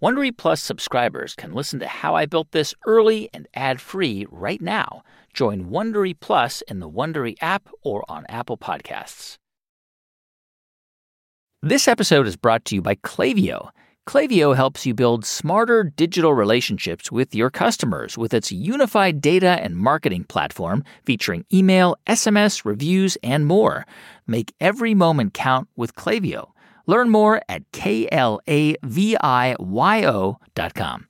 Wondery Plus subscribers can listen to How I Built This early and ad-free right now. Join Wondery Plus in the Wondery app or on Apple Podcasts. This episode is brought to you by Klaviyo. Klaviyo helps you build smarter digital relationships with your customers with its unified data and marketing platform featuring email, SMS, reviews, and more. Make every moment count with Klaviyo. Learn more at klaviyo.com.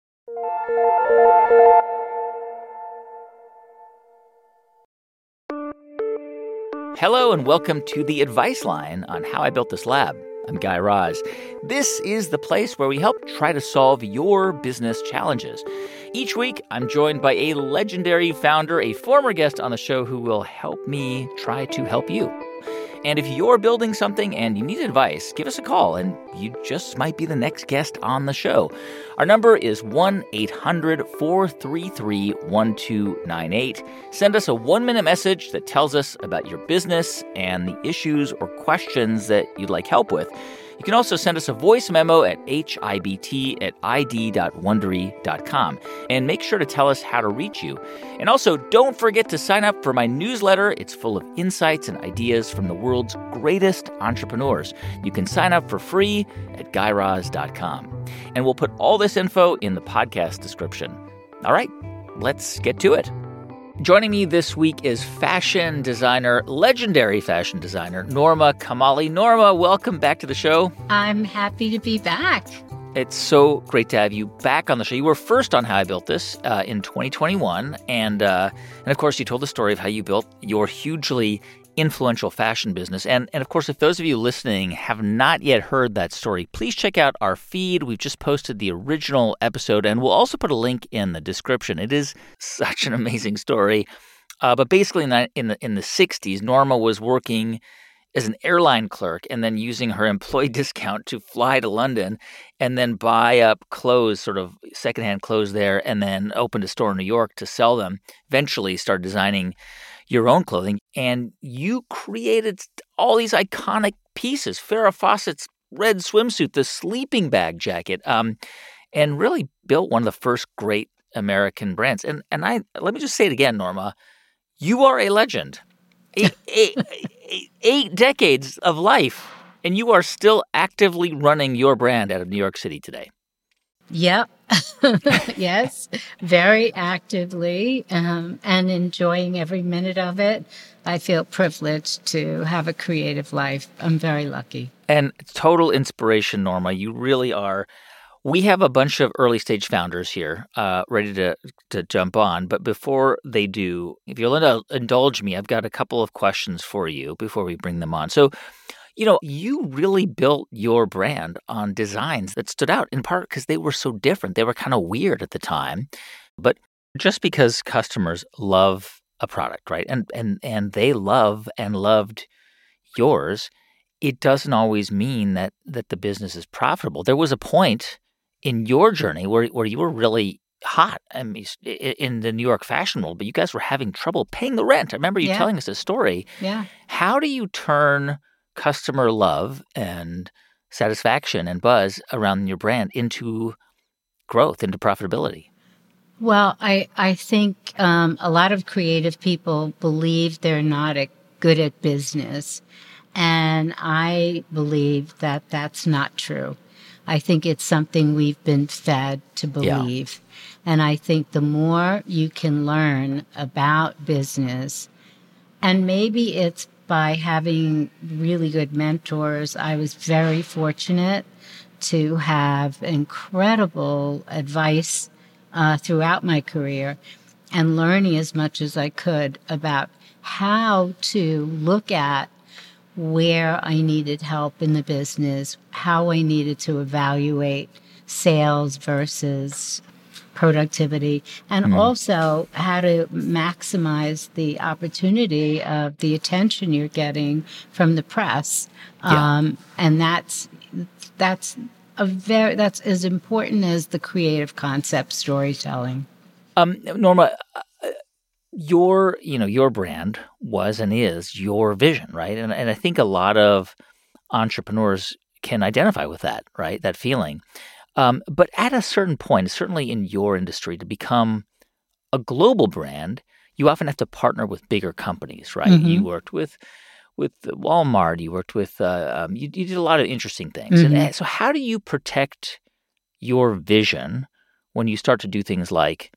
Hello and welcome to The Advice Line on How I Built This Lab. I'm Guy Raz. This is the place where we help try to solve your business challenges. Each week, I'm joined by a legendary founder, a former guest on the show who will help me try to help you. And if you're building something and you need advice, give us a call and you just might be the next guest on the show. Our number is 1-800-433-1298. Send us a 1-minute message that tells us about your business and the issues or questions that you'd like help with. You can also send us a voice memo at hibt@id.wondery.com. And make sure to tell us how to reach you. And also, don't forget to sign up for my newsletter. It's full of insights and ideas from the world's greatest entrepreneurs. You can sign up for free at guyraz.com. And we'll put all this info in the podcast description. All right, let's get to it. Joining me this week is legendary fashion designer, Norma Kamali. Norma, welcome back to the show. I'm happy to be back. It's so great to have you back on the show. You were first on How I Built This in 2021. And of course, you told the story of how you built your hugely influential fashion business. And of course, if those of you listening have not yet heard that story, please check out our feed. We've just posted the original episode, and we'll also put a link in the description. It is such an amazing story. But basically, in the 60s, Norma was working as an airline clerk and then using her employee discount to fly to London and then buy up clothes, sort of secondhand clothes there, and then opened a store in New York to sell them. Eventually started designing your own clothing, and you created all these iconic pieces. Farrah Fawcett's red swimsuit, the sleeping bag jacket, and really built one of the first great American brands. And let me just say it again, Norma, you are a legend. Eight decades of life, and you are still actively running your brand out of New York City today. Yep. Yes, very actively and enjoying every minute of it. I feel privileged to have a creative life. I'm very lucky. And total inspiration, Norma. You really are. We have a bunch of early stage founders here ready to jump on. But before they do, if you'll indulge me, I've got a couple of questions for you before we bring them on. So, you really built your brand on designs that stood out, in part because they were so different. They were kind of weird at the time. But just because customers love a product, right, and they love and loved yours, it doesn't always mean that the business is profitable. There was a point in your journey where you were really hot, I mean, in the New York fashion world, but you guys were having trouble paying the rent. I remember you telling us this story. Yeah. How do you turn customer love and satisfaction and buzz around your brand into growth, into profitability? Well, I think a lot of creative people believe they're not good at business. And I believe that that's not true. I think it's something we've been fed to believe. Yeah. And I think the more you can learn about business, and maybe it's by having really good mentors. I was very fortunate to have incredible advice throughout my career and learning as much as I could about how to look at where I needed help in the business, how I needed to evaluate sales versus productivity, and also how to maximize the opportunity of the attention you're getting from the press. And that's as important as the creative concept storytelling. Norma, your brand was and is your vision, right? And I think a lot of entrepreneurs can identify with that, right? That feeling. But at a certain point, certainly in your industry, to become a global brand, you often have to partner with bigger companies, right? You worked with Walmart, you worked with you did a lot of interesting things. And so how do you protect your vision when you start to do things like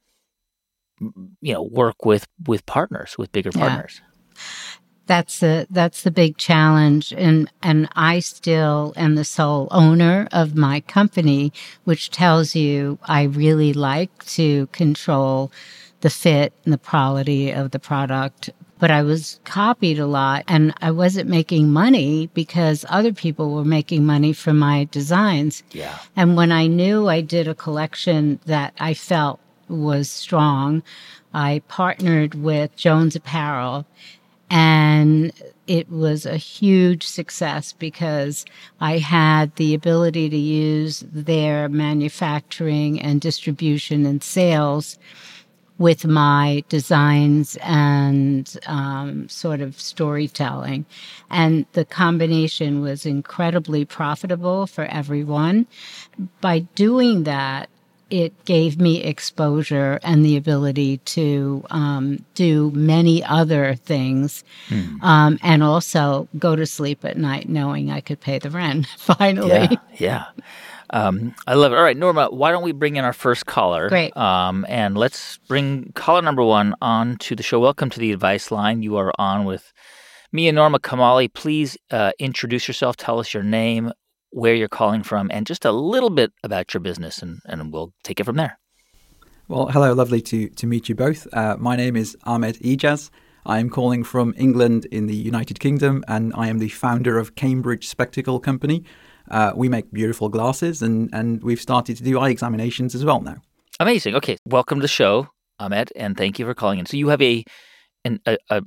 work with partners, with bigger partners? That's the big challenge, and I still am the sole owner of my company, which tells you I really like to control the fit and the quality of the product. But I was copied a lot, and I wasn't making money because other people were making money from my designs. Yeah. And when I knew I did a collection that I felt was strong, I partnered with Jones Apparel. And it was a huge success because I had the ability to use their manufacturing and distribution and sales with my designs and sort of storytelling. And the combination was incredibly profitable for everyone. By doing that, it gave me exposure and the ability to do many other things and also go to sleep at night knowing I could pay the rent, finally. Yeah. I love it. All right, Norma, why don't we bring in our first caller? Great. And let's bring caller number 1 on to the show. Welcome to the Advice Line. You are on with me and Norma Kamali. Please introduce yourself. Tell us your name, where you're calling from, and just a little bit about your business, and we'll take it from there. Well, hello, lovely to meet you both. My name is Ahmed Ijaz. I am calling from England in the United Kingdom, and I am the founder of Cambridge Spectacle Company. We make beautiful glasses, and we've started to do eye examinations as well now. Amazing. Okay, welcome to the show, Ahmed, and thank you for calling in. So you have are you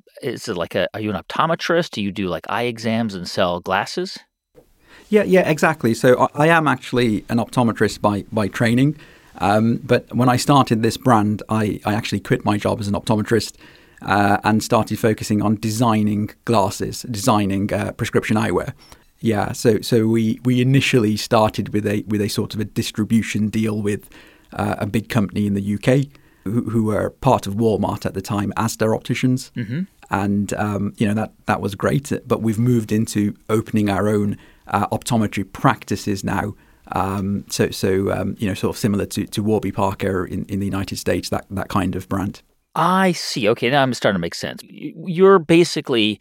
an optometrist? Do you do like eye exams and sell glasses? Yeah, exactly. So I am actually an optometrist by training. But when I started this brand, I actually quit my job as an optometrist and started focusing on designing glasses, designing prescription eyewear. Yeah, so we initially started with a sort of a distribution deal with a big company in the UK who were part of Walmart at the time, Asda Opticians. Mm-hmm. And that was great. But we've moved into opening our own optometry practices now. Sort of similar to Warby Parker in the United States, that kind of brand. I see. Okay, now I'm starting to make sense. You're basically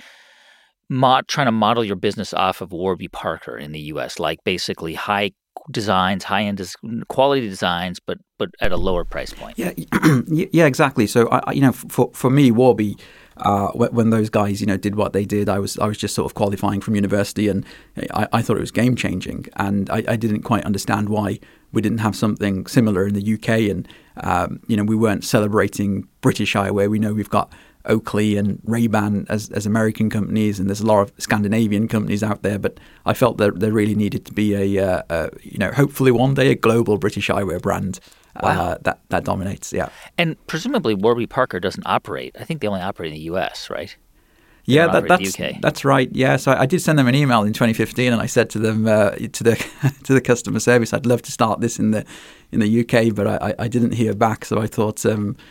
trying to model your business off of Warby Parker in the U.S., like basically high designs, high-end quality designs, but at a lower price point. Yeah, yeah, exactly. So for me, Warby, when those guys did what they did, I was just sort of qualifying from university, and I thought it was game changing, and I didn't quite understand why we didn't have something similar in the UK, and we weren't celebrating British eyewear. We know we've got Oakley and Ray-Ban as American companies, and there's a lot of Scandinavian companies out there, but I felt that there really needed to be hopefully one day a global British eyewear brand. Wow. That dominates, yeah. And presumably Warby Parker doesn't operate. I think they only operate in the US, right? Yeah, that's right. Yeah, so I did send them an email in 2015, and I said to them to the customer service, I'd love to start this in the UK, but I didn't hear back. So I thought,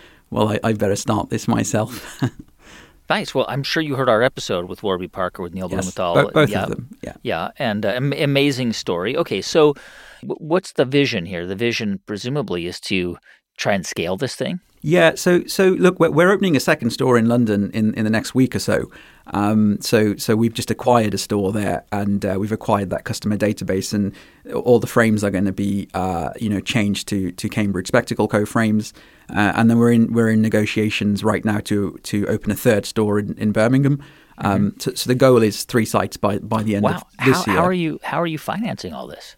I better start this myself. Nice. Well, I'm sure you heard our episode with Warby Parker with Neil Blumenthal. Both of them. Yeah. Yeah, and amazing story. Okay, so what's the vision here? The vision presumably is to try and scale this thing. Yeah, so look, we're opening a second store in London in the next week or so. So we've just acquired a store there, and we've acquired that customer database, and all the frames are going to be changed to Cambridge Spectacle Co. frames, and then we're in negotiations right now to open a third store in Birmingham. So the goal is 3 sites by the end of this year. How are you financing all this?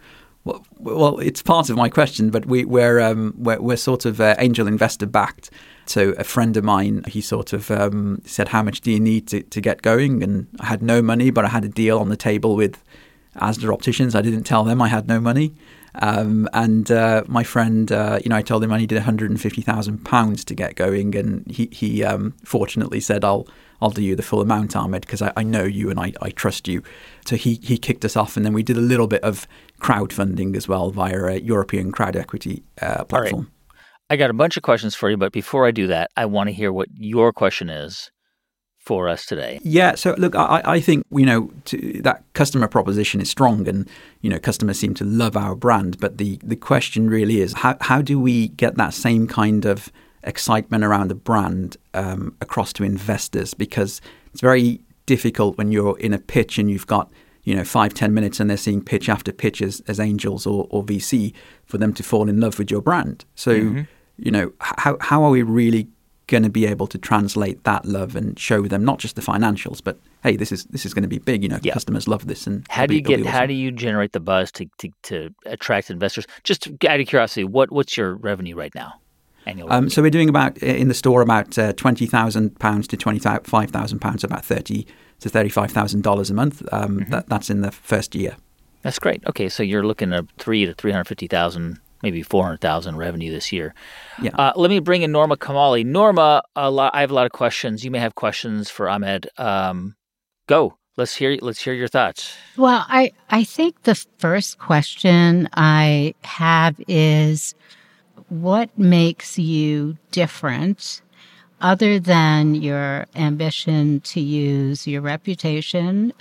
Well, it's part of my question, but we're sort of angel investor backed. So a friend of mine, he sort of said, "How much do you need to get going?" And I had no money, but I had a deal on the table with Asda Opticians. I didn't tell them I had no money, and my friend, I told him I needed £150,000 to get going, and he fortunately said, "I'll I'll do you the full amount, Ahmed, because I know you and I trust you. So he kicked us off, and then we did a little bit of crowdfunding as well via a European crowd equity platform. All right. I got a bunch of questions for you, but before I do that, I want to hear what your question is for us today. Yeah, so look, I think, that customer proposition is strong, and, customers seem to love our brand. But the question really is, how do we get that same kind of excitement around the brand across to investors? Because it's very difficult when you're in a pitch and you've got 5-10 minutes and they're seeing pitch after pitch as angels or VC for them to fall in love with your brand. So, how are we really going to be able to translate that love and show them not just the financials, but hey, this is going to be big. Customers love this. And how do you generate the buzz to attract investors? Just out of curiosity, what's your revenue right now? Annual so we're doing about in the store about £20,000 to £25,000, about $30,000 to $35,000 a month. That's in the first year. That's great. Okay, so you're looking at $300,000 to $350,000, maybe $400,000 revenue this year. Yeah. Let me bring in Norma Kamali. Norma, I have a lot of questions. You may have questions for Ahmed. Go. Let's hear your thoughts. Well, I think the first question I have is, what makes you different other than your ambition to use your reputation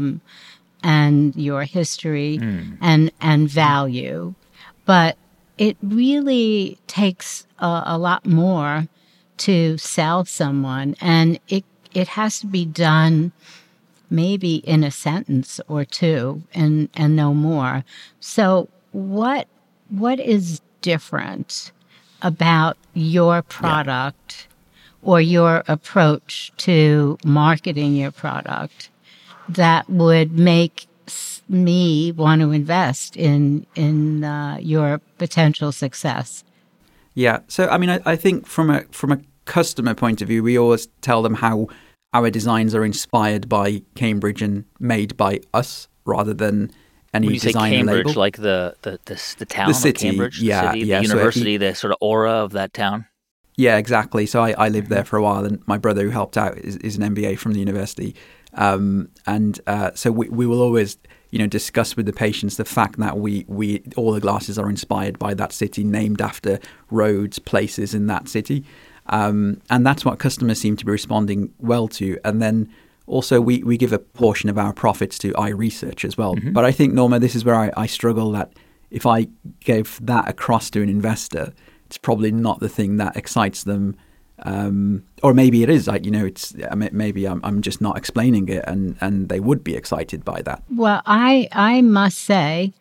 and your history and value? But it really takes a lot more to sell someone, and it has to be done maybe in a sentence or two and no more. So what is different about your product or your approach to marketing your product that would make me want to invest in your potential success? Yeah. So, I mean, I think from a customer point of view, we always tell them how our designs are inspired by Cambridge and made by us rather than any when you say designer Cambridge, label. like the town, the city, of Cambridge, yeah, the city, yeah. the university, the sort of aura of that town. Yeah, exactly. So I lived there for a while, and my brother who helped out is an MBA from the university, so we will always discuss with the patients the fact that we all the glasses are inspired by that city, named after roads, places in that city, and that's what customers seem to be responding well to. And then also, we give a portion of our profits to iResearch as well. But I think, Norma, this is where I struggle, that if I gave that across to an investor, it's probably not the thing that excites them. Or maybe it is, maybe I'm just not explaining it, and they would be excited by that. Well, I must say,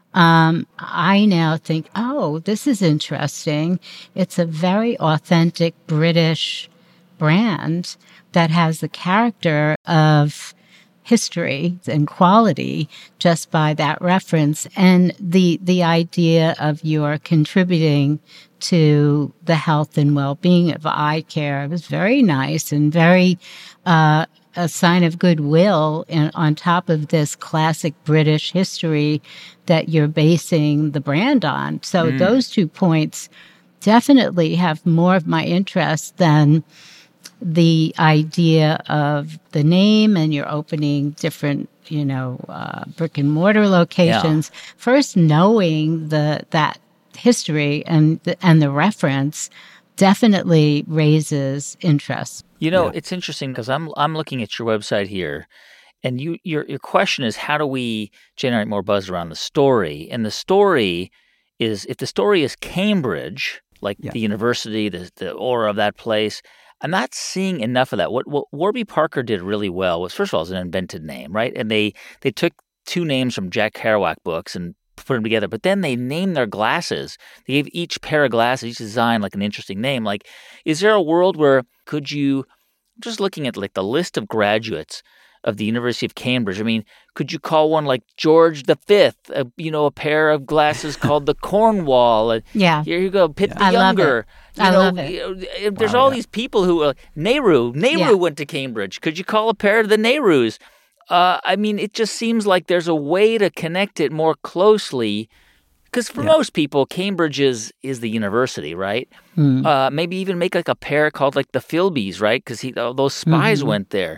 I now think, oh, this is interesting. It's a very authentic British brand that has the character of history and quality just by that reference. And the idea of your contributing to the health and well-being of eye care was very nice and very a sign of goodwill on top of this classic British history that you're basing the brand on. So those 2 points definitely have more of my interest than the idea of the name, and you're opening different, brick and mortar locations. Yeah. First, knowing that history and the reference definitely raises interest. It's interesting because I'm looking at your website here, and your question is, how do we generate more buzz around the story? And the story is, if the story is Cambridge, like the university, the aura of that place, I'm not seeing enough of that. What Warby Parker did really well was, first of all, it's an invented name, right? And they took 2 names from Jack Kerouac books and put them together, but then they named their glasses. They gave each pair of glasses, each design, like an interesting name. Like, is there a world where I'm just looking at like the list of graduates of the University of Cambridge. I mean, could you call one like George V, a pair of glasses called the Cornwall? Yeah. Here you go, Pitt the I Younger. love it. There's all these people who, Nehru went to Cambridge. Could you call a pair of the Nehrus? I mean, it just seems like there's a way to connect it more closely Because for most people, Cambridge is the university, right? Maybe even make like a pair called like the Philbies, right? Because those spies went there.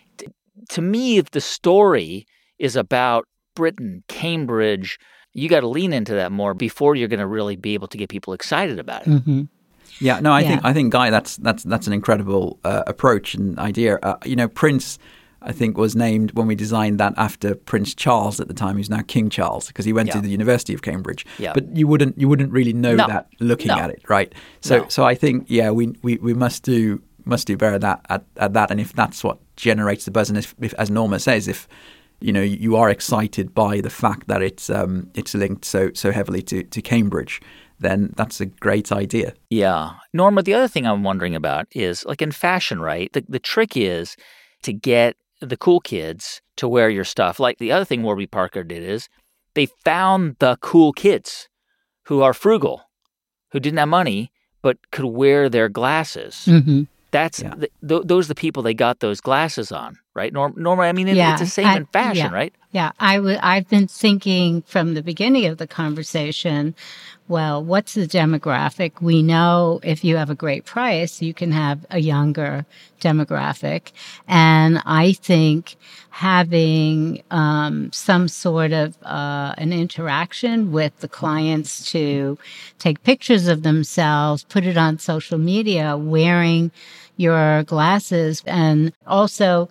To me, if the story is about Britain, Cambridge, you got to lean into that more before you're going to really be able to get people excited about it. Yeah, no, I think Guy, that's an incredible approach and idea. Prince, I think, was named when we designed that after Prince Charles at the time, who's now King Charles, because he went to the University of Cambridge. Yeah. But you wouldn't really know that looking at it, right? So I think we must do better at that, and if that's what generates the buzz, and if as Norma says, if you are excited by the fact that it's linked so heavily to Cambridge, then that's a great idea. Yeah. Norma, the other thing I'm wondering about is, like in fashion, right? The trick is to get the cool kids to wear your stuff. Like the other thing Warby Parker did is they found the cool kids who are frugal, who didn't have money, but could wear their glasses. Those are the people they got those glasses on, right? Norma, I mean, it's the same in fashion, right? Yeah, I've been thinking from the beginning of the conversation, well, what's the demographic? We know if you have a great price, you can have a younger demographic. And I think having some sort of an interaction with the clients to take pictures of themselves, put it on social media, wearing your glasses, and also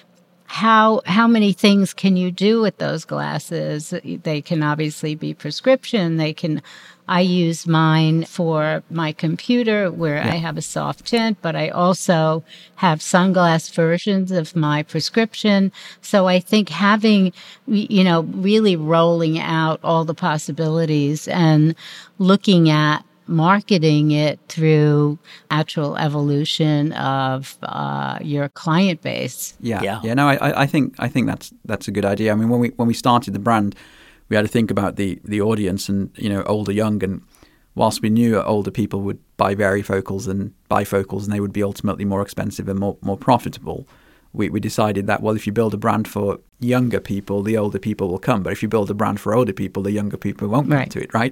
how many things can you do with those glasses? They can obviously be prescription. I use mine for my computer where I have a soft tint, but I also have sunglass versions of my prescription. So I think having, really rolling out all the possibilities and looking at marketing it through actual evolution of your client base. Yeah. No, I think that's a good idea. I mean, when we started the brand, we had to think about the audience and older, young, and whilst we knew older people would buy varifocals and bifocals, and they would be ultimately more expensive and more profitable, we decided that, well, if you build a brand for younger people, the older people will come. But if you build a brand for older people, the younger people won't come to it, right?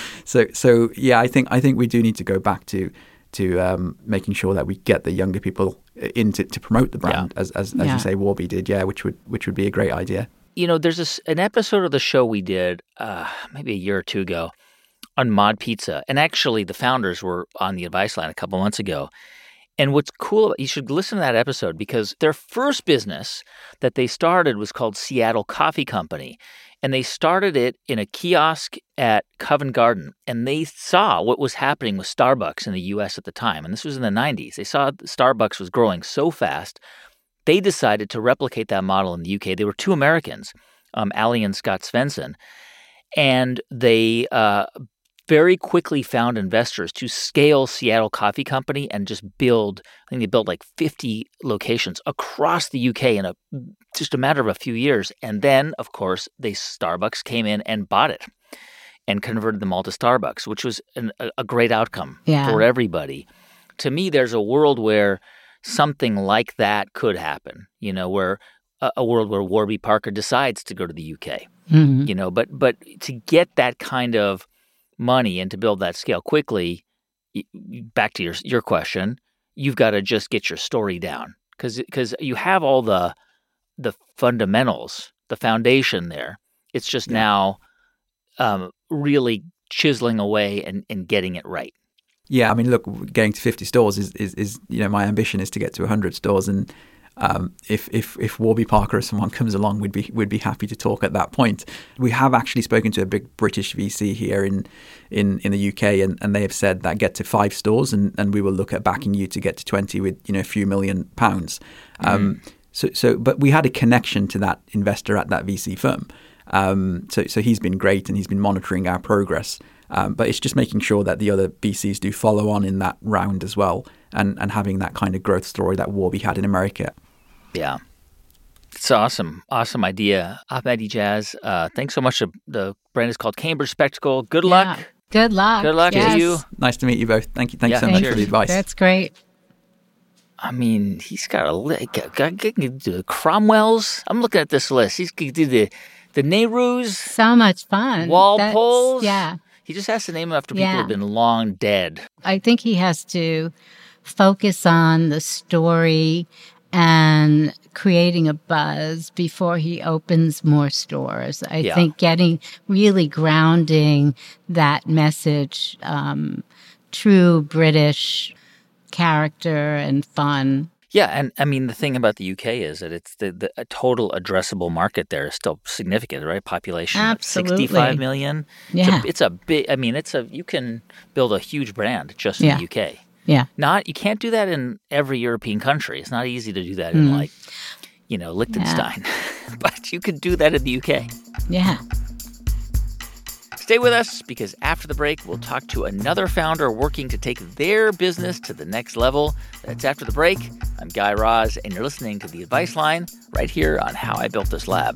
So yeah, I think we do need to go back to making sure that we get the younger people in to promote the brand, as you say, Warby did, which would be a great idea. There's an episode of the show we did maybe a year or two ago on Mod Pizza, and actually the founders were on the advice line a couple months ago. And what's cool, you should listen to that episode, because their first business that they started was called Seattle Coffee Company. And they started it in a kiosk at Covent Garden. And they saw what was happening with Starbucks in the U.S. at the time. And this was in the 90s. They saw Starbucks was growing so fast. They decided to replicate that model in the UK. They were two Americans, Ali and Scott Svensson. And they very quickly found investors to scale Seattle Coffee Company and just build, I think they built like 50 locations across the UK in just a matter of a few years. And then, of course, Starbucks came in and bought it and converted them all to Starbucks, which was a great outcome for everybody. To me, there's a world where something like that could happen, where a world where Warby Parker decides to go to the UK, but to get that kind of money and to build that scale quickly, back to your question, you've got to just get your story down, because you have all the fundamentals, the foundation there. It's just now really chiseling away and getting it right. Yeah, I mean, look, getting to 50 stores is my ambition is to get to 100 stores, and if Warby Parker or someone comes along, we'd be happy to talk at that point. We have actually spoken to a big British VC here in the UK, and they have said that get to 5 stores, and we will look at backing you to get to 20 with a few £1 million. But we had a connection to that investor at that VC firm. So he's been great, and he's been monitoring our progress. But it's just making sure that the other VCs do follow on in that round as well, and having that kind of growth story that Warby had in America. Yeah. It's awesome. Awesome idea. Ahmadijaz, thanks so much. The brand is called Cambridge Spectacle. Good luck. Yeah. Good luck. Good luck to you. Nice to meet you both. Thank you so much for the advice. That's great. I mean, he's got the Cromwells. I'm looking at this list. He's going to do the Nehrus. So much fun. Walpoles. Yeah. He just has to name them after people who Yeah. have been long dead. I think he has to focus on the story and creating a buzz before he opens more stores. I Yeah. think really grounding that message, true British character and fun. Yeah, and I mean, the thing about the UK is that it's the total addressable market there is still significant, right? Population of Absolutely. 65 million. Yeah. It's a big, I mean, you can build a huge brand just in Yeah. the UK. Yeah. You can't do that in every European country. It's not easy to do that in Liechtenstein. But you could do that in the UK. Yeah. Stay with us because after the break, we'll talk to another founder working to take their business to the next level. That's after the break. I'm Guy Raz, and you're listening to The Advice Line right here on How I Built This Lab.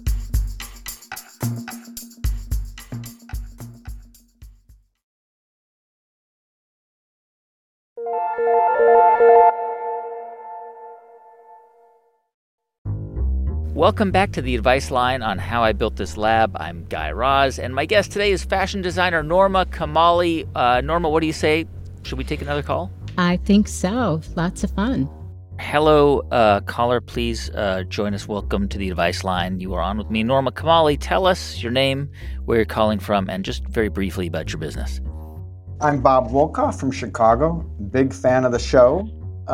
Welcome back to The Advice Line on How I Built This Lab. I'm Guy Raz, and my guest today is fashion designer Norma Kamali. Norma, what do you say? Should we take another call? I think so. Lots of fun. Hello, caller. Please join us. Welcome to The Advice Line. You are on with me, Norma Kamali. Tell us your name, where you're calling from, and just very briefly about your business. I'm Bob Wolkoff from Chicago. Big fan of the show.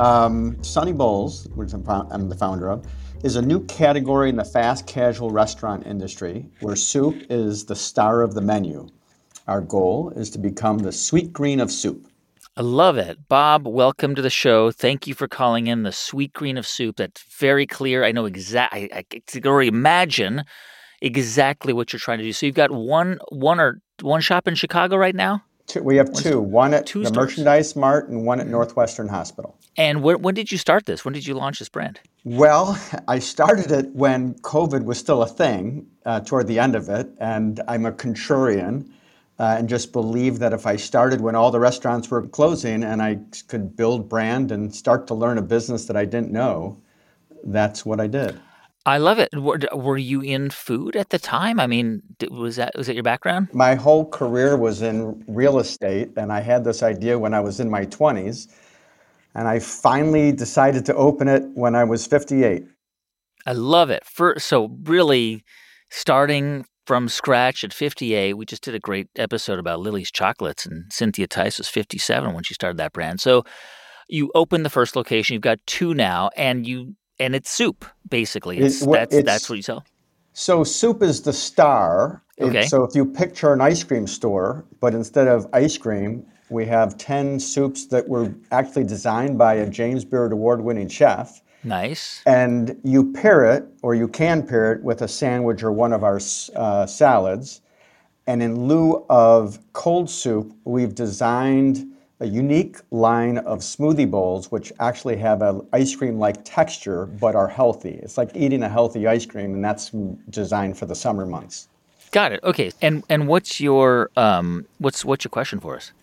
Sunny Bowls, which I'm the founder of, is a new category in the fast casual restaurant industry where soup is the star of the menu. Our goal is to become the Sweet Green of soup. I love it. Bob, welcome to the show. Thank you for calling in the Sweet Green of soup. That's very clear. I know exactly. I can already imagine exactly what you're trying to do. So you've got one shop in Chicago right now? We have two. One at two the stores. Merchandise Mart and one at Northwestern Hospital. And when did you start this? When did you launch this brand? Well, I started it when COVID was still a thing, toward the end of it, and I'm a contrarian and just believed that if I started when all the restaurants were closing and I could build brand and start to learn a business that I didn't know, that's what I did. I love it. Were you in food at the time? I mean, was that your background? My whole career was in real estate, and I had this idea when I was in my 20s. And I finally decided to open it when I was 58. I love it. So really starting from scratch at 58, we just did a great episode about Lily's Chocolates, and Cynthia Tice was 57 when she started that brand. So you opened the first location. You've got two now, and it's soup, basically. That's what you sell? So soup is the star. Okay. So if you picture an ice cream store, but instead of ice cream, we have 10 soups that were actually designed by a James Beard Award-winning chef. Nice. And you pair it, or you can pair it with a sandwich or one of our salads. And in lieu of cold soup, we've designed a unique line of smoothie bowls, which actually have an ice cream-like texture, but are healthy. It's like eating a healthy ice cream, and that's designed for the summer months. Got it. Okay. And what's your question for us?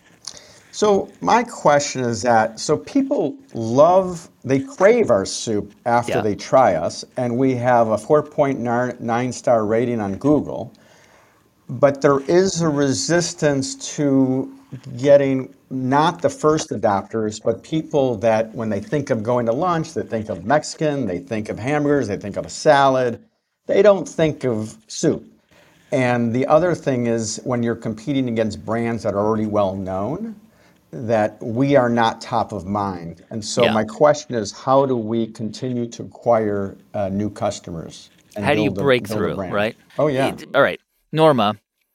So my question is that, people they crave our soup after they try us, and we have a 4.9 star rating on Google, but there is a resistance to getting not the first adopters, but people that when they think of going to lunch, they think of Mexican, they think of hamburgers, they think of a salad, they don't think of soup. And the other thing is when you're competing against brands that are already well known, that we are not top of mind. And so my question is, how do we continue to acquire new customers? And how do you break build through, right? Oh, yeah. All right. Norma,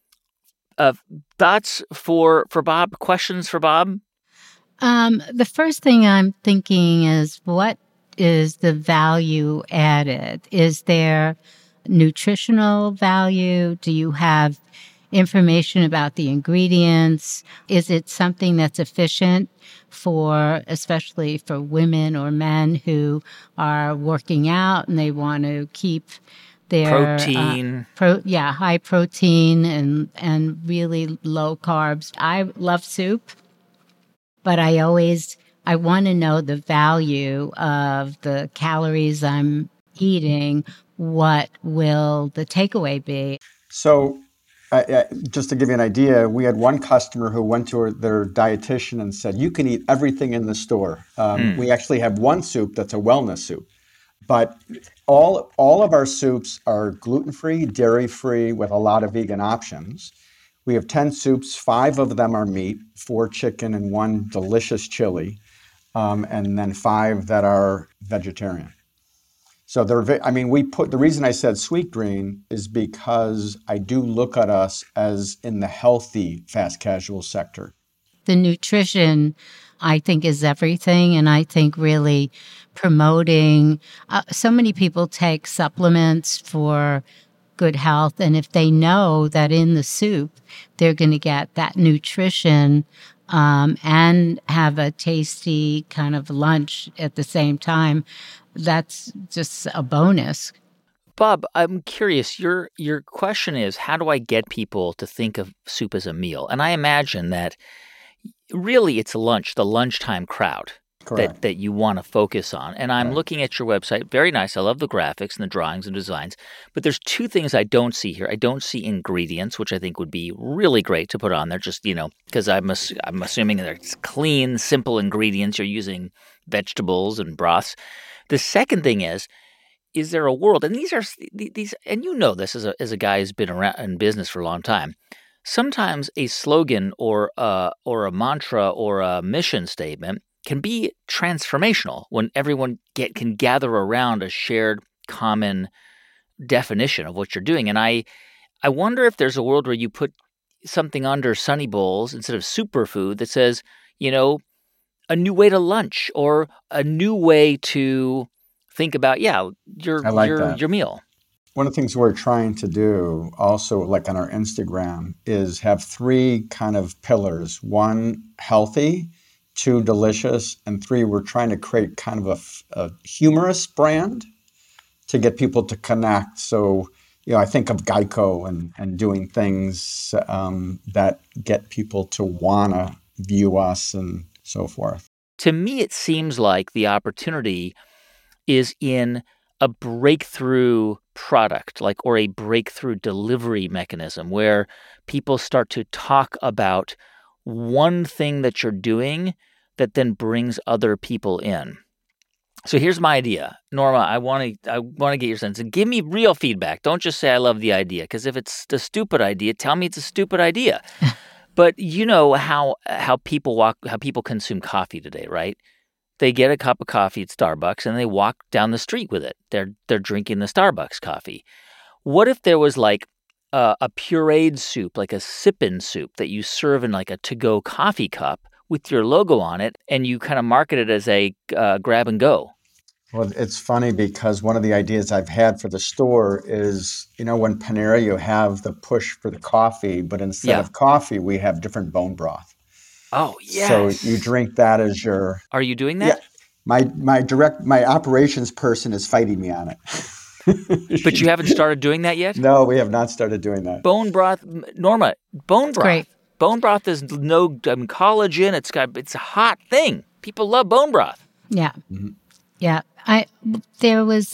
thoughts for Bob? Questions for Bob? The first thing I'm thinking is, what is the value added? Is there nutritional value? Do you have information about the ingredients? Is it something that's efficient especially for women or men who are working out and they want to keep their protein? High protein and really low carbs. I love soup, but I want to know the value of the calories I'm eating. What will the takeaway be? So just to give you an idea, we had one customer who went to their dietitian and said, "You can eat everything in the store." We actually have one soup that's a wellness soup, but all of our soups are gluten-free, dairy-free, with a lot of vegan options. We have 10 soups. 5 of them are meat, 4 chicken, and 1 delicious chili, and then 5 that are vegetarian. So the reason I said Sweetgreen is because I do look at us as in the healthy fast casual sector. The nutrition, I think, is everything. And I think really promoting, so many people take supplements for good health. And if they know that in the soup, they're going to get that nutrition and have a tasty kind of lunch at the same time, that's just a bonus. Bob, I'm curious. Your question is, how do I get people to think of soup as a meal? And I imagine that really it's lunch, the lunchtime crowd that you want to focus on. And I'm looking at your website. Very nice. I love the graphics and the drawings and designs. But there's 2 things I don't see here. I don't see ingredients, which I think would be really great to put on there, just, because I'm assuming they're clean, simple ingredients. You're using vegetables and broths. The second thing is there a world, and these, and you know this as a guy who's been around in business for a long time. Sometimes a slogan or a mantra or a mission statement can be transformational when everyone can gather around a shared common definition of what you're doing. And I wonder if there's a world where you put something under Sunny Bowls instead of superfood that says, a new way to lunch or a new way to think about, your meal. One of the things we're trying to do also, like on our Instagram, is have 3 kind of pillars. 1, healthy, 2, delicious, and 3, we're trying to create kind of a humorous brand to get people to connect. So, I think of Geico and doing things that get people to want to view us and so forth. To me, it seems like the opportunity is in a breakthrough product, or a breakthrough delivery mechanism where people start to talk about one thing that you're doing that then brings other people in. So here's my idea. Norma, I want to get your sense. And give me real feedback. Don't just say I love the idea, because if it's a stupid idea, tell me it's a stupid idea. But you know how people consume coffee today, right? They get a cup of coffee at Starbucks and they walk down the street with it. They're drinking the Starbucks coffee. What if there was like a pureed soup, like a sip-in soup that you serve in like a to-go coffee cup with your logo on it, and you kind of market it as a grab and go? Well, it's funny because one of the ideas I've had for the store is, when Panera, you have the push for the coffee, but instead of coffee, we have different bone broth. Oh, yes. So you drink that as your... Are you doing that? Yeah. My operations person is fighting me on it. But you haven't started doing that yet? No, we have not started doing that. Bone broth, Norma, bone broth. Great. Bone broth is no collagen. It's a hot thing. People love bone broth. Yeah. Mm-hmm. Yeah. There's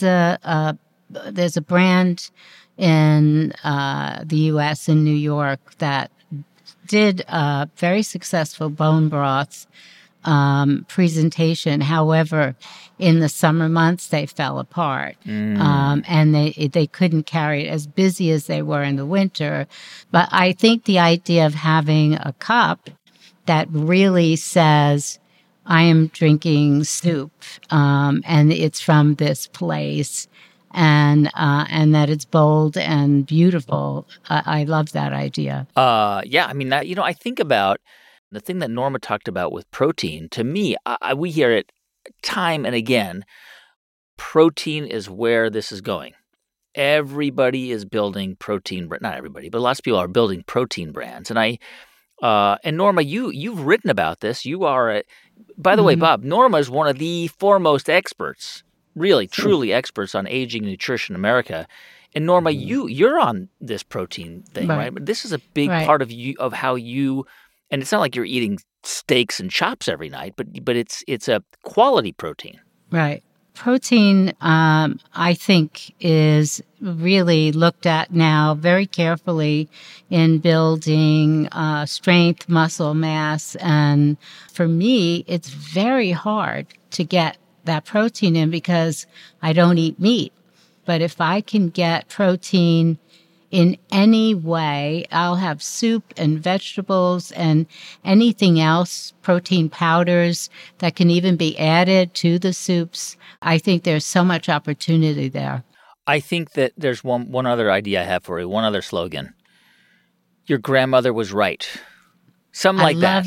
a brand in the U.S. in New York that did a very successful bone broth presentation. However, in the summer months, they fell apart, and they couldn't carry it as busy as they were in the winter. But I think the idea of having a cup that really says, I am drinking soup, and it's from this place, and that it's bold and beautiful. I love that idea. Yeah, I mean, that, I think about the thing that Norma talked about with protein. To me, we hear it time and again. Protein is where this is going. Everybody is building protein, not everybody, but lots of people are building protein brands. And and Norma, you've written about this. You are, by the way, Bob, Norma is one of the foremost experts, really, truly experts on aging and nutrition in America. And Norma, you're on this protein thing, right? But this is a big part of how you, and it's not like you're eating steaks and chops every night, but it's a quality protein. Right. Protein, I think, is really looked at now very carefully in building strength, muscle mass. And for me, it's very hard to get that protein in because I don't eat meat. But if I can get protein in any way, I'll have soup and vegetables and anything else, protein powders that can even be added to the soups. I think there's so much opportunity there. I think that there's one other idea I have for you, one other slogan. Your grandmother was right. Something like that.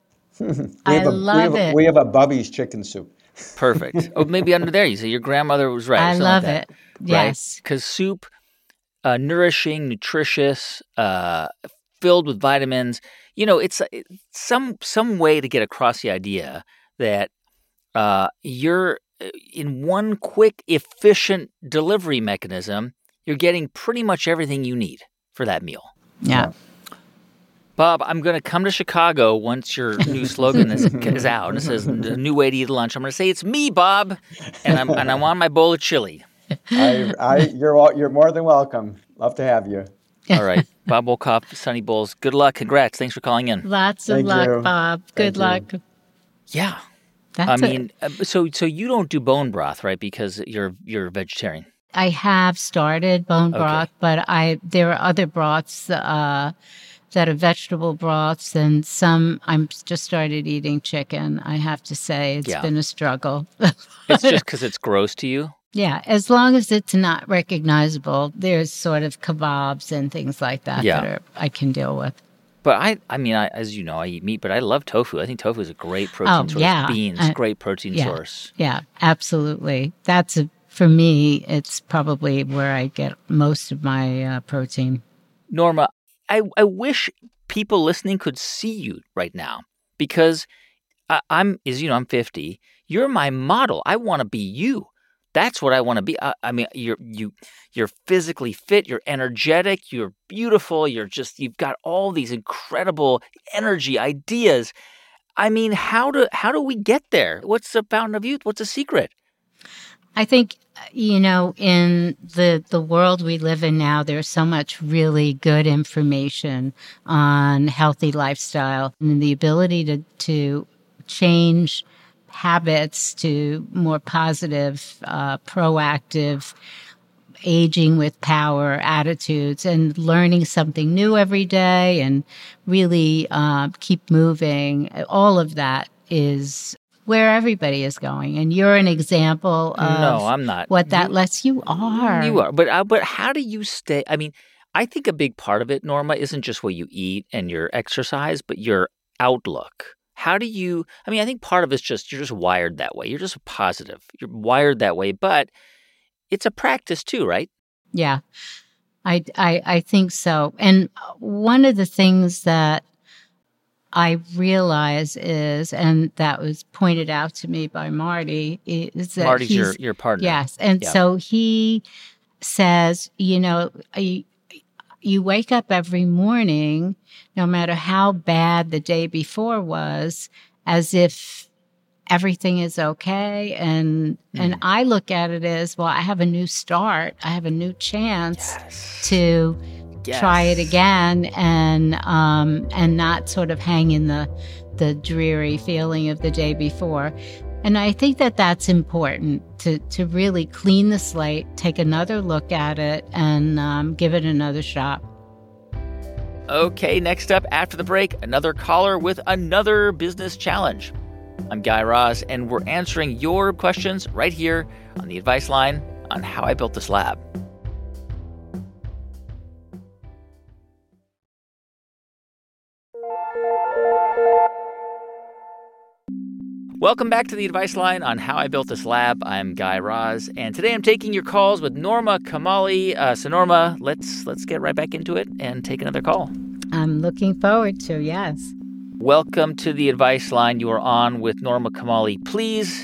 I love it. We have a Bubby's chicken soup. Perfect. Oh, maybe under there you say your grandmother was right. I love it. Yes. Because soup, nourishing, nutritious, filled with vitamins. It's some way to get across the idea that you're in one quick, efficient delivery mechanism. You're getting pretty much everything you need for that meal. Yeah. Bob, I'm going to come to Chicago once your new slogan is out and it says the new way to eat lunch. I'm going to say it's me, Bob, and I want my bowl of chili. You're more than welcome. Love to have you. All right. Bob Wolkoff, Sunny Bowls. Good luck. Congrats. Thanks for calling in. Lots of luck, Bob. Good luck. Yeah. So you don't do bone broth, right? Because you're vegetarian. I have started bone broth, but there are other broths that are vegetable broths, and some I'm just started eating chicken. I have to say it's been a struggle. It's just because it's gross to you? Yeah, as long as it's not recognizable, there's sort of kebabs and things like that that I can deal with. But I as you know, I eat meat, but I love tofu. I think tofu is a great protein source. Yeah. Beans, great protein source. Yeah, absolutely. For me, it's probably where I get most of my protein. Norma, I wish people listening could see you right now because I'm 50. You're my model. I want to be you. That's what I want to be. You're physically fit. You're energetic. You're beautiful. You've got all these incredible energy ideas. I mean, how do we get there? What's the fountain of youth? What's the secret? I think, in the world we live in now, there's so much really good information on healthy lifestyle and the ability to change habits to more positive, proactive, aging with power attitudes and learning something new every day and really keep moving. All of that is where everybody is going. And you're an example of No, I'm not. What that lets you are. You are. But how do you stay? I mean, I think a big part of it, Norma, isn't just what you eat and your exercise, but your outlook. How do you, I think part of it's just, you're just wired that way. You're just positive. You're wired that way, but it's a practice too, right? Yeah, I think so. And one of the things that I realize is, and that was pointed out to me by Marty, is that Marty's your partner. Yes. And so he says, you wake up every morning, no matter how bad the day before was, as if everything is okay. And I look at it as, well, I have a new start. I have a new chance to try it again and not sort of hang in the dreary feeling of the day before. And I think that that's important to really clean the slate, take another look at it, and give it another shot. Okay, next up after the break, another caller with another business challenge. I'm Guy Raz, and we're answering your questions right here on the Advice Line on How I Built This Lab. Welcome back to the Advice Line on How I Built This Lab. I'm Guy Raz, and today I'm taking your calls with Norma Kamali. So Norma, let's get right back into it and take another call. I'm looking forward to, yes. Welcome to the Advice Line. You are on with Norma Kamali. Please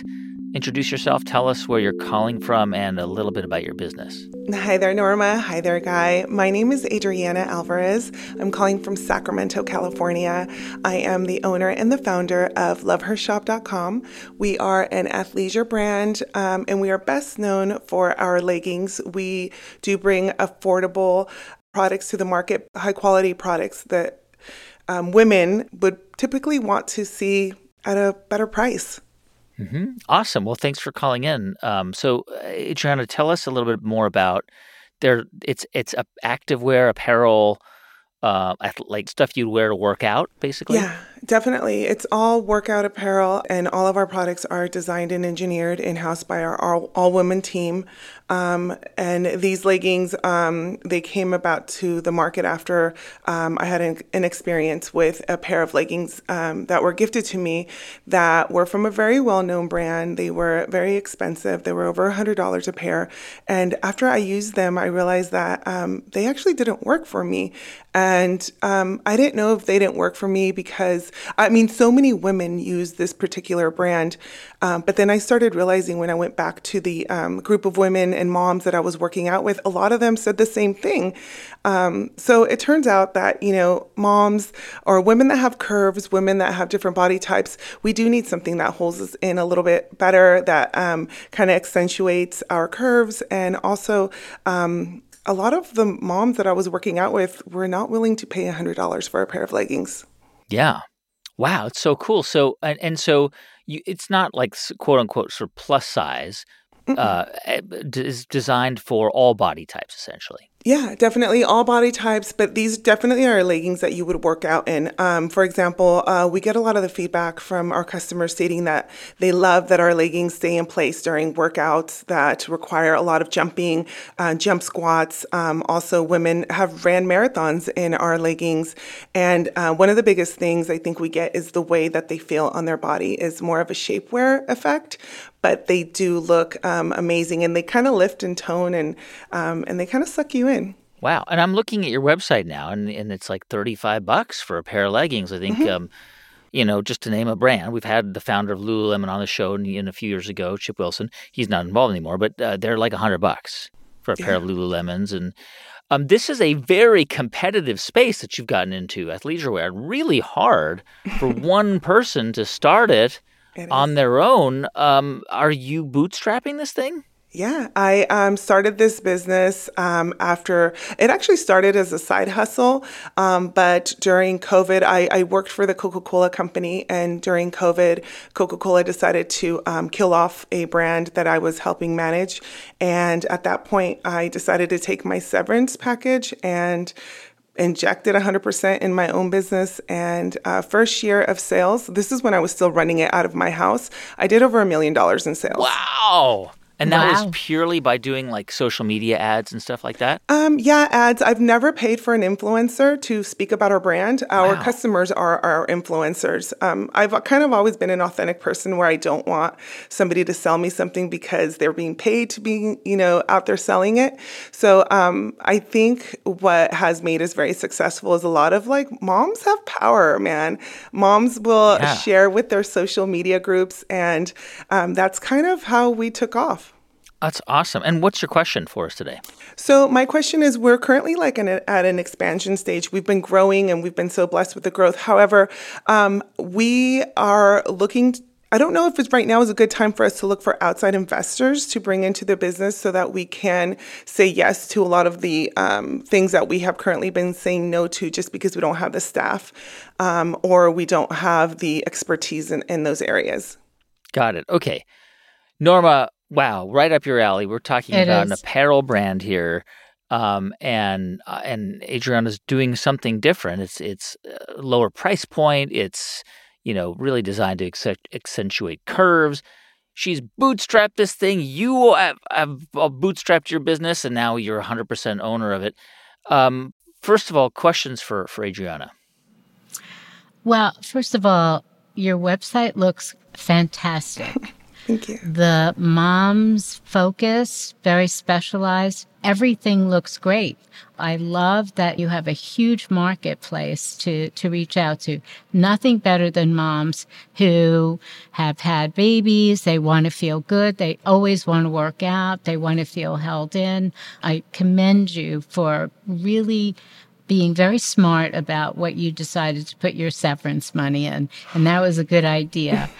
introduce yourself. Tell us where you're calling from and a little bit about your business. Hi there, Norma. Hi there, Guy. My name is Adriana Alvarez. I'm calling from Sacramento, California. I am the owner and the founder of LoveHerShop.com. We are an athleisure brand, and we are best known for our leggings. We do bring affordable products to the market, high-quality products that women would typically want to see at a better price. Mm-hmm. Awesome. Well, thanks for calling in. So, Adriana, tell us a little bit more about it's activewear, apparel, like stuff you'd wear to work out, basically. Yeah, definitely. It's all workout apparel, and all of our products are designed and engineered in-house by our all-women team. And these leggings, they came about to the market after I had an experience with a pair of leggings that were gifted to me that were from a very well-known brand. They were very expensive. They were over $100 a pair. And after I used them, I realized that they actually didn't work for me. And I didn't know if they didn't work for me because, so many women use this particular brand. But then I started realizing when I went back to the group of women and moms that I was working out with, a lot of them said the same thing. So it turns out that, moms or women that have curves, women that have different body types, we do need something that holds us in a little bit better, that kind of accentuates our curves. And also, a lot of the moms that I was working out with were not willing to pay $100 for a pair of leggings. Yeah. Wow. It's so cool. So, so it's not like quote unquote sort of plus size, is designed for all body types, essentially. Yeah, definitely all body types, but these definitely are leggings that you would work out in. For example, we get a lot of the feedback from our customers stating that they love that our leggings stay in place during workouts that require a lot of jumping, jump squats. Also, women have ran marathons in our leggings. And one of the biggest things I think we get is the way that they feel on their body is more of a shapewear effect, but they do look amazing, and they kind of lift and tone, and they kind of suck you in. Wow. And I'm looking at your website now, and it's like $35 for a pair of leggings. I think, just to name a brand, we've had the founder of Lululemon on the show a few years ago, Chip Wilson. He's not involved anymore, but they're like $100 for a pair of Lululemons. And this is a very competitive space that you've gotten into, athleisure wear. Really hard for one person to start it on their own. Are you bootstrapping this thing? Yeah, I started this business after it actually started as a side hustle. But during COVID, I worked for the Coca-Cola company. And during COVID, Coca-Cola decided to kill off a brand that I was helping manage. And at that point, I decided to take my severance package and injected 100% in my own business. And first year of sales, this is when I was still running it out of my house, I did over $1 million in sales. Wow. And that was purely by doing like social media ads and stuff like that? Yeah, ads. I've never paid for an influencer to speak about our brand. Our customers are our influencers. I've kind of always been an authentic person where I don't want somebody to sell me something because they're being paid to be, out there selling it. So I think what has made us very successful is a lot of moms have power, man. Moms will share with their social media groups, and that's kind of how we took off. That's awesome. And what's your question for us today? So my question is, we're currently at an expansion stage. We've been growing and we've been so blessed with the growth. However, we are looking I don't know if right now is a good time for us to look for outside investors to bring into the business so that we can say yes to a lot of the things that we have currently been saying no to just because we don't have the staff or we don't have the expertise in those areas. Got it. Okay. Norma, wow, right up your alley. We're talking about an apparel brand here, and Adriana's doing something different. It's a lower price point. It's really designed to accentuate curves. She's bootstrapped this thing. You have bootstrapped your business, and now you're 100% owner of it. First of all, questions for Adriana. Well, first of all, your website looks fantastic. Thank you. The mom's focus, very specialized, everything looks great. I love that you have a huge marketplace to reach out to. Nothing better than moms who have had babies. They want to feel good. They always want to work out. They want to feel held in. I commend you for really being very smart about what you decided to put your severance money in. And that was a good idea.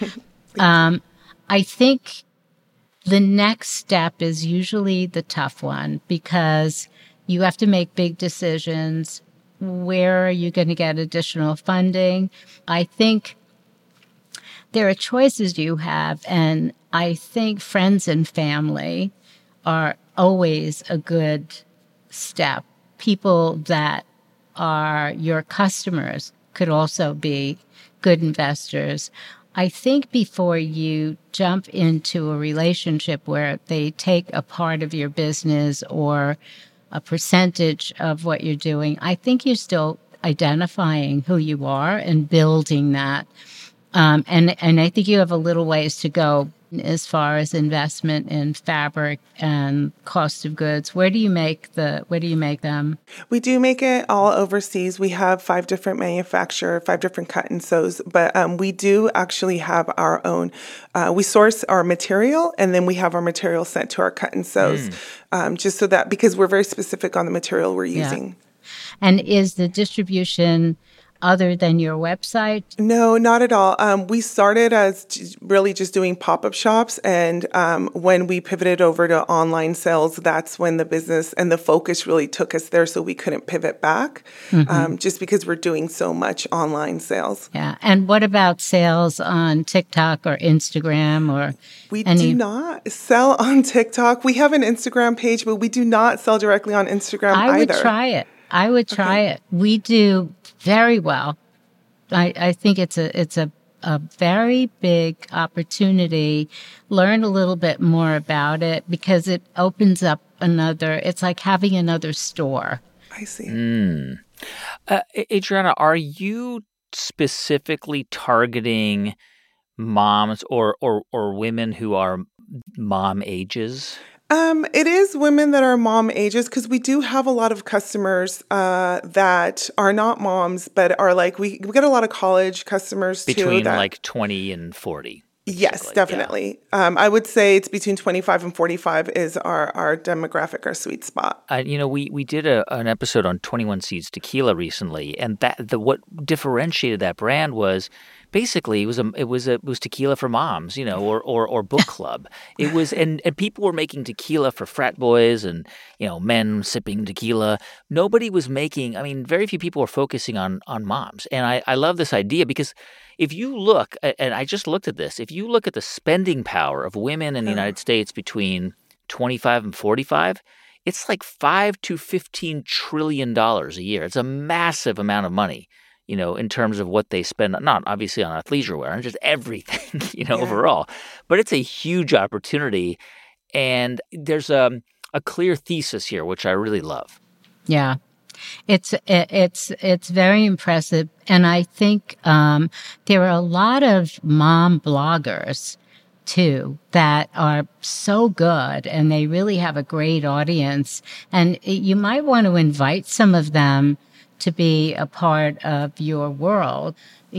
I think the next step is usually the tough one because you have to make big decisions. Where are you going to get additional funding? I think there are choices you have, and I think friends and family are always a good step. People that are your customers could also be good investors. I think before you jump into a relationship where they take a part of your business or a percentage of what you're doing, I think you're still identifying who you are and building that. And I think you have a little ways to go as far as investment in fabric and cost of goods. Where do you make them? We do make it all overseas. We have 5 different manufacturers, 5 different cut and sews, but we do actually have our own. We source our material and then we have our material sent to our cut and sews, just so that, because we're very specific on the material we're using. And is the distribution other than your website? No, not at all. We started as really just doing pop-up shops. And when we pivoted over to online sales, that's when the business and the focus really took us there. So we couldn't pivot back just because we're doing so much online sales. Yeah. And what about sales on TikTok or Instagram or We do not sell on TikTok. We have an Instagram page, but we do not sell directly on Instagram either. I would try it. We do very well. I think it's a very big opportunity. Learn a little bit more about it because it opens up it's like having another store. I see. Adriana, are you specifically targeting moms or women who are mom ages? It is women that are mom ages because we do have a lot of customers that are not moms, but are like, we get a lot of college customers too. Between like 20 and 40. Yes, definitely. Yeah. I would say it's between 25 and 45 is our demographic, our sweet spot. We did an episode on 21 Seeds Tequila recently, and what differentiated that brand was basically it was tequila for moms, or book club. It was and people were making tequila for frat boys and men sipping tequila. Nobody was making. I mean, very few people were focusing on moms, and I love this idea because if you look, and I just looked at this, if you look at the spending power of women in the United States between 25 and 45. It's like $5 to $15 trillion a year. It's a massive amount of money, in terms of what they spend, not obviously on athleisure wear and just everything, overall. But it's a huge opportunity. And there's a clear thesis here, which I really love. Yeah. It's very impressive. And I think there are a lot of mom bloggers too that are so good and they really have a great audience. And you might want to invite some of them to be a part of your world.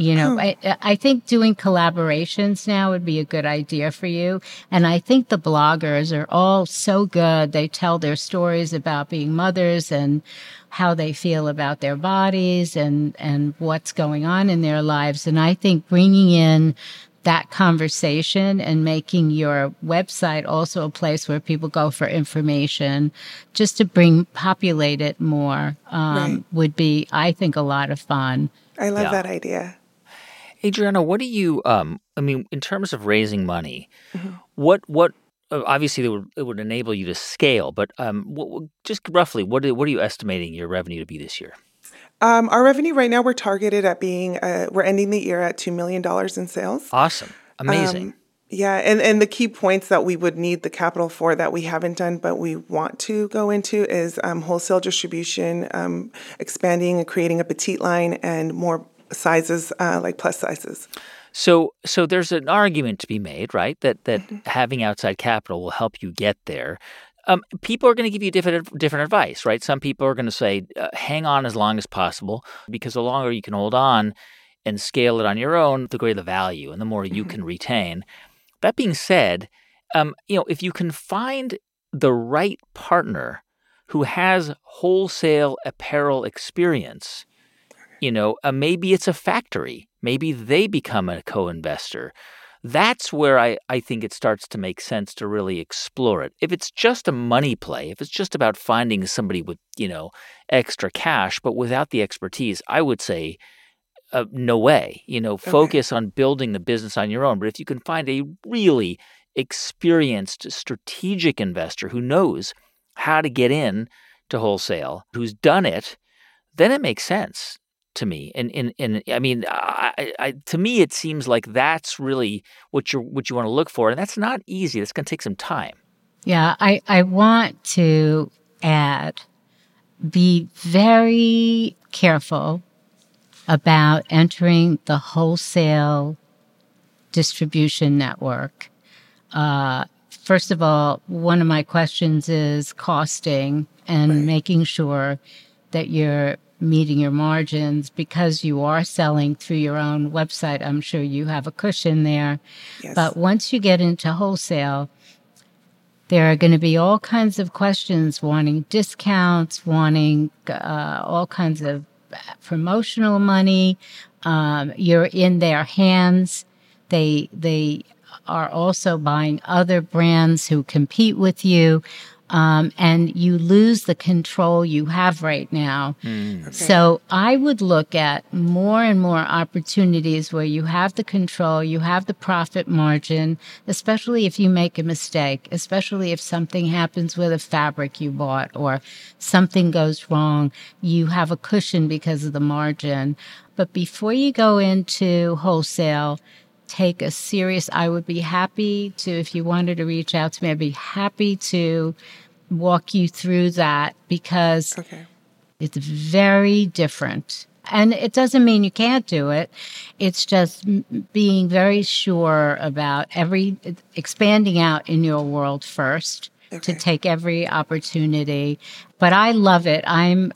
I think doing collaborations now would be a good idea for you. And I think the bloggers are all so good. They tell their stories about being mothers and how they feel about their bodies and what's going on in their lives. And I think bringing in that conversation and making your website also a place where people go for information just to populate it more would be, I think, a lot of fun. I love that idea. Adriana, what do you, in terms of raising money, what obviously it would enable you to scale, but just roughly, what are you estimating your revenue to be this year? Our revenue right now, we're targeted at we're ending the year at $2 million in sales. Awesome. Amazing. And the key points that we would need the capital for that we haven't done, but we want to go into is wholesale distribution, expanding and creating a petite line and more sizes, like plus sizes. So there's an argument to be made, right, that having outside capital will help you get there. People are going to give you different advice, right? Some people are going to say, hang on as long as possible, because the longer you can hold on and scale it on your own, the greater the value and the more you can retain. That being said, if you can find the right partner who has wholesale apparel experience, maybe it's a factory. Maybe they become a co-investor. That's where I think it starts to make sense to really explore it. If it's just a money play, if it's just about finding somebody with, extra cash, but without the expertise, I would say no way. Focus on building the business on your own. But if you can find a really experienced strategic investor who knows how to get in to wholesale, who's done it, then it makes sense to me. And I mean, to me, it seems like that's really what you want to look for, and that's not easy. That's going to take some time. Yeah, I want to add, be very careful about entering the wholesale distribution network. First of all, one of my questions is costing and making sure that you're meeting your margins, because you are selling through your own website. I'm sure you have a cushion there. Yes. But once you get into wholesale, there are going to be all kinds of questions, wanting discounts, wanting all kinds of promotional money. You're in their hands. They are also buying other brands who compete with you. And you lose the control you have right now. Okay. So I would look at more and more opportunities where you have the control, you have the profit margin, especially if you make a mistake, especially if something happens with a fabric you bought or something goes wrong, you have a cushion because of the margin. But before you go into wholesale, take a serious, I would be happy to, if you wanted to reach out to me, I'd be happy to walk you through that, because it's very different. And it doesn't mean you can't do it. It's just being very sure about expanding out in your world first to take every opportunity. But I love it. I'm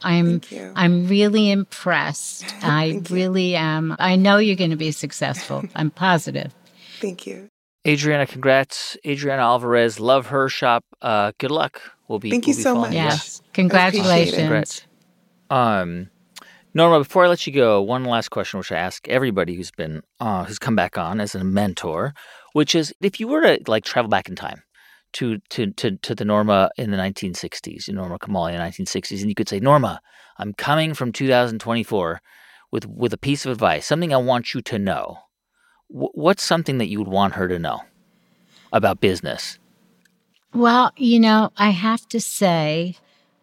really impressed. I really am. I know you're going to be successful. I'm positive. Thank you. Adriana, congrats. Adriana Alvarez, love her shop. Good luck. Thank you so much. Yes. Congratulations. Congrats. Norma, before I let you go, one last question which I ask everybody who's come back on as a mentor, which is, if you were to travel back in time to the Norma in the 1960s, Norma Kamali in the 1960s, and you could say, Norma, I'm coming from 2024 with a piece of advice, something I want you to know. What's something that you would want her to know about business? Well, I have to say,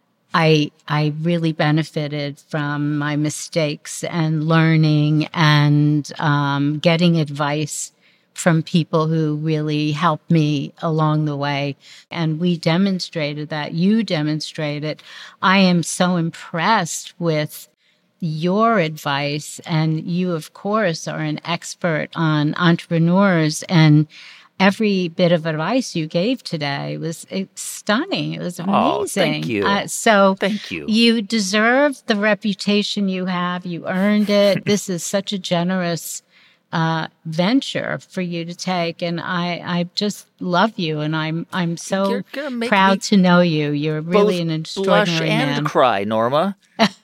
I really benefited from my mistakes and learning and getting advice from people who really helped me along the way. And we demonstrated that. You demonstrated. I am so impressed with your advice. And you, of course, are an expert on entrepreneurs, and every bit of advice you gave today was stunning. It was amazing. Oh, thank you. Thank you. You deserve the reputation you have. You earned it. This is such a generous venture for you to take, and I just love you, and I'm so proud to know you. You're really an extraordinary blush man. And cry, Norma.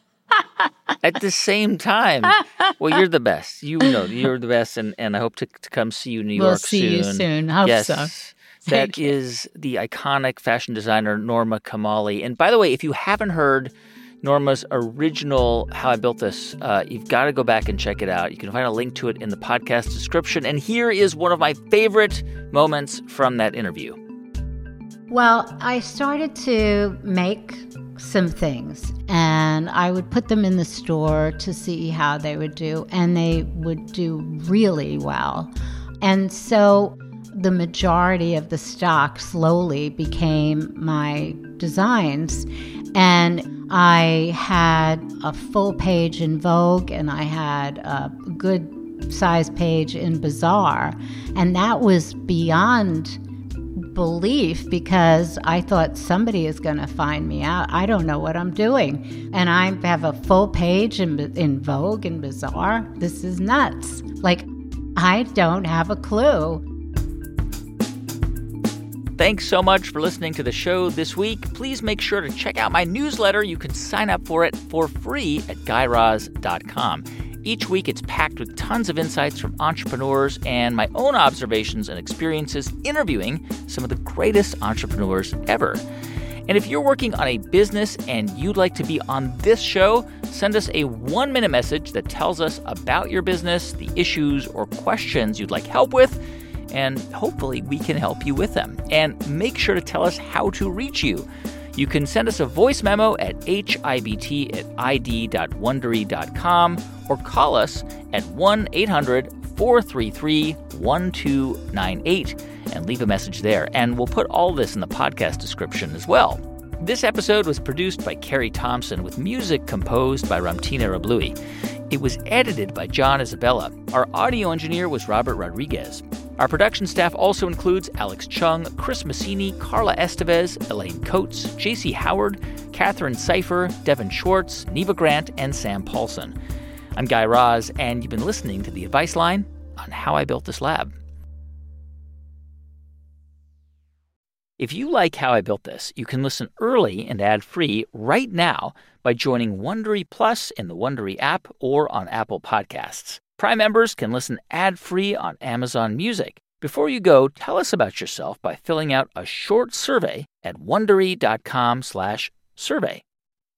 At the same time. Well, you're the best. You're the best, and I hope to come see you in New York soon. We'll see you soon. Hope so. That is the iconic fashion designer, Norma Kamali. And by the way, if you haven't heard Norma's original How I Built This, you've got to go back and check it out. You can find a link to it in the podcast description. And here is one of my favorite moments from that interview. Well, I started to make some things, and I would put them in the store to see how they would do, and they would do really well. And so the majority of the stock slowly became my designs, and I had a full page in Vogue, and I had a good size page in Bazaar, and that was beyond belief because I thought somebody is going to find me out. I don't know what I'm doing. And I have a full page in Vogue and Bazaar. This is nuts. Like, I don't have a clue. Thanks so much for listening to the show this week. Please make sure to check out my newsletter. You can sign up for it for free at GuyRaz.com. Each week, it's packed with tons of insights from entrepreneurs and my own observations and experiences interviewing some of the greatest entrepreneurs ever. And if you're working on a business and you'd like to be on this show, send us a 1-minute message that tells us about your business, the issues or questions you'd like help with, and hopefully we can help you with them. And make sure to tell us how to reach you. You can send us a voice memo at hibt@id.wondery.com or call us at 1-800-433-1298 and leave a message there. And we'll put all this in the podcast description as well. This episode was produced by Carrie Thompson with music composed by Ramtina Rablui. It was edited by John Isabella. Our audio engineer was Robert Rodriguez. Our production staff also includes Alex Chung, Chris Massini, Carla Estevez, Elaine Coates, JC Howard, Catherine Seifer, Devin Schwartz, Neva Grant, and Sam Paulson. I'm Guy Raz, and you've been listening to The Advice Line on How I Built This Lab. If you like How I Built This, you can listen early and ad-free right now by joining Wondery Plus in the Wondery app or on Apple Podcasts. Prime members can listen ad-free on Amazon Music. Before you go, tell us about yourself by filling out a short survey at Wondery.com/survey.